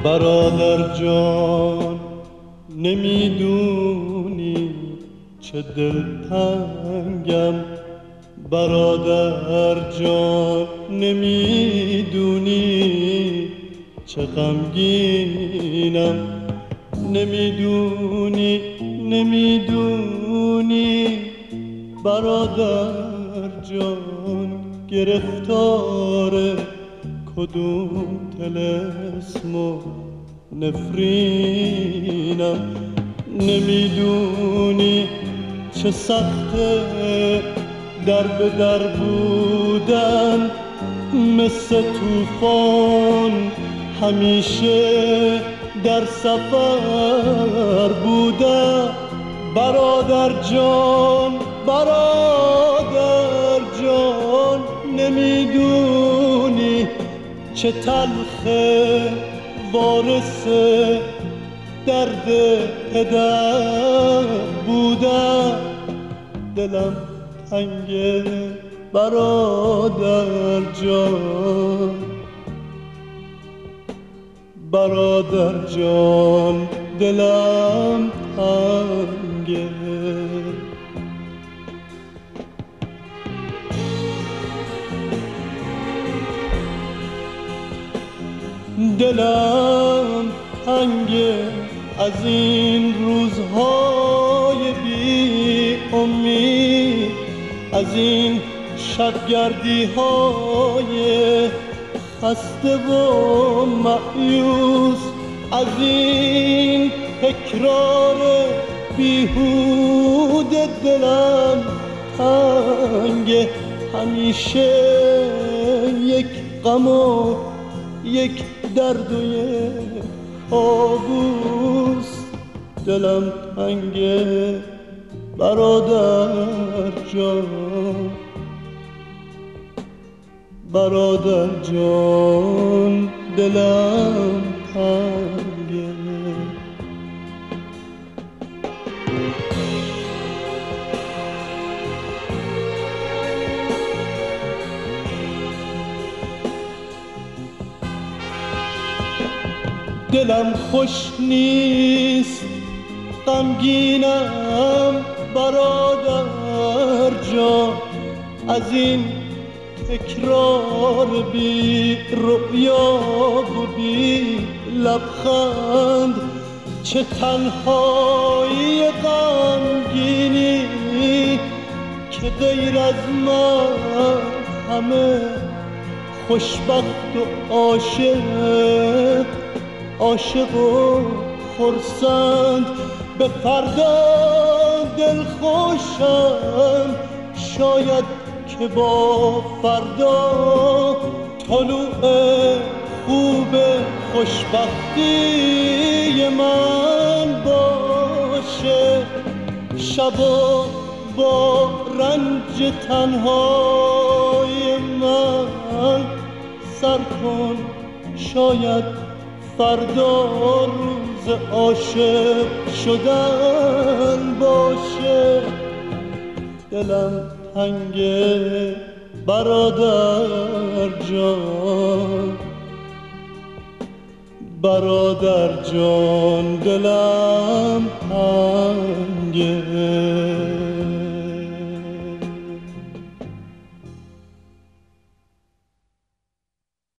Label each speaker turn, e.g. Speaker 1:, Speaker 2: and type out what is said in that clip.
Speaker 1: برادر جان نمیدونی چه دلتنگم، برادر جان نمیدونی چه غمگینم، نمیدونی برادر جان گرفتار کدوم طلسم و نفرینم، نمیدونی چه سخته در به در بودن، مثل طوفان همیشه در سفر بودن. برادر جان نمیدونی چه تلخه وارث درد پدر بودن. دلم تنگه برادر جان دلم تنگه. دلم تنگه از این روزهای بی امید، از این شبگردی های خسته و مایوس، از این تکرار بیهوده. دلم تنگه همیشه یک غم و یک درد و یک کابوس. دلم تنگه برادر جان دلم تنگه. دلم خوش نیست غمگینم برادر جان، از این تکرار بی رؤیا و بی لبخند. چه تنهایی غمگینی که غیر از من همه خوشبخت و عاشق و خرسند. به فردا دلخوشم شاید که با فردا طلوع خوب خوشبختی من باشه. شبا با رنج تنهای من سر کن، شاید فردا روز عاشق شدن باشه. دلم تنگه برادر جان دلم تنگه.